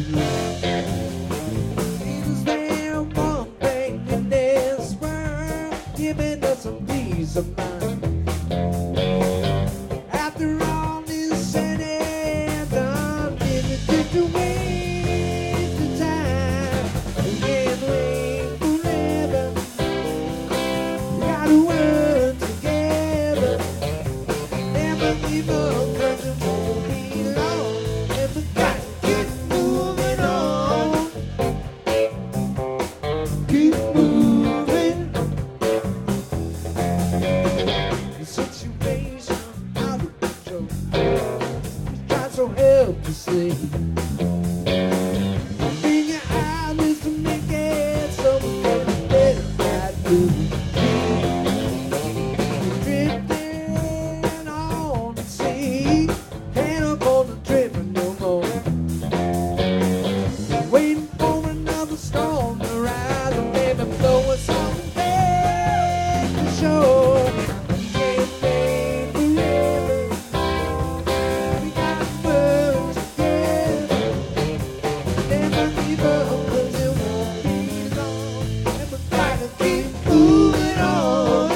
Is there one thing in this world giving us a peace of mind? After all is said and done, is it just a waste of time? We can't wait forever. We gotta work together. Never give up, 'cause it won't be long. And we gotta keep moving on. Keep moving. The situation out of control. Got so helplessly. Open your eyes just to make it so we can better right through. Drifting on the sea, can't afford to drift no more. Waiting for another storm to rise and maybe blow us off back to shore. We can't wait forever. We gotta work together. Never give up, 'cause it won't be long. And we gotta keep moving on.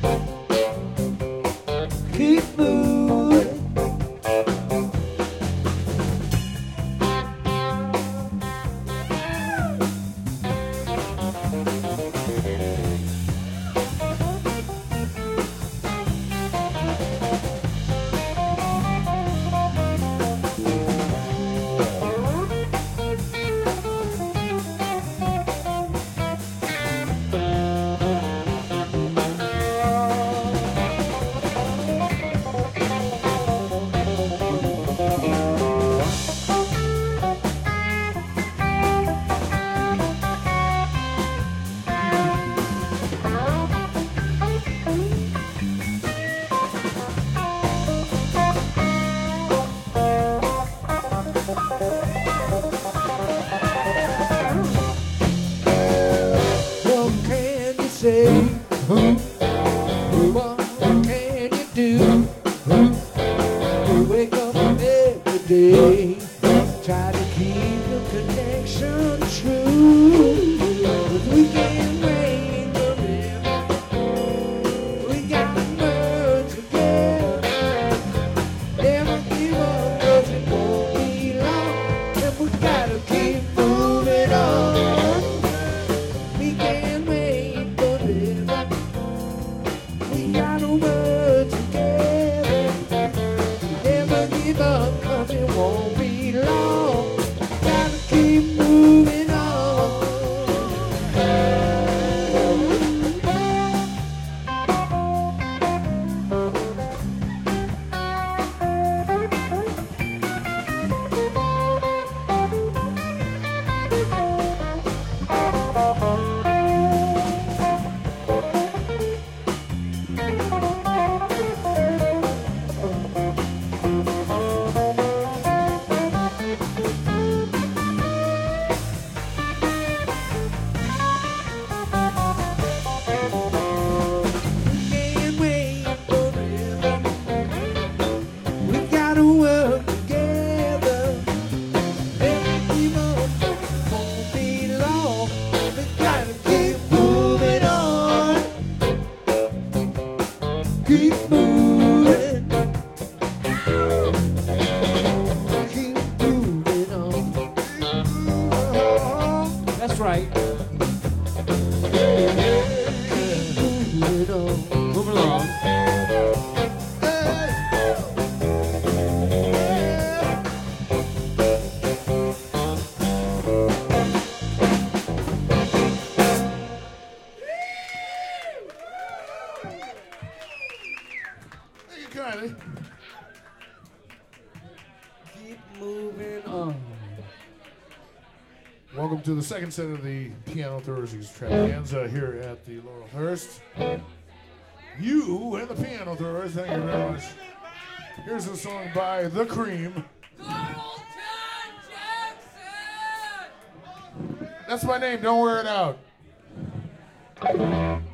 Keep moving. What can you say? What can you do? You wake up every day, try to keep the connection true. But we can't wait forever. We gotta work together. Never give up, 'cause it won't be long. And we gotta keep moving on. We can't wait forever. We gotta work together. Never give up, 'cause it won't be long. Gotta keep moving on. Can't wait forever. We gotta work together. Never give up, won't be long. We gotta keep moving on. Keep moving. Keep moving on. That's right. Moving on. Move along. Thank you kindly. Keep moving on. Welcome to the second set of the Piano Thursday extravaganza here at the Laurelhurst. You and the Piano Thursday, thank you very much. Here's a song by The Cream. That's my name, don't wear it out.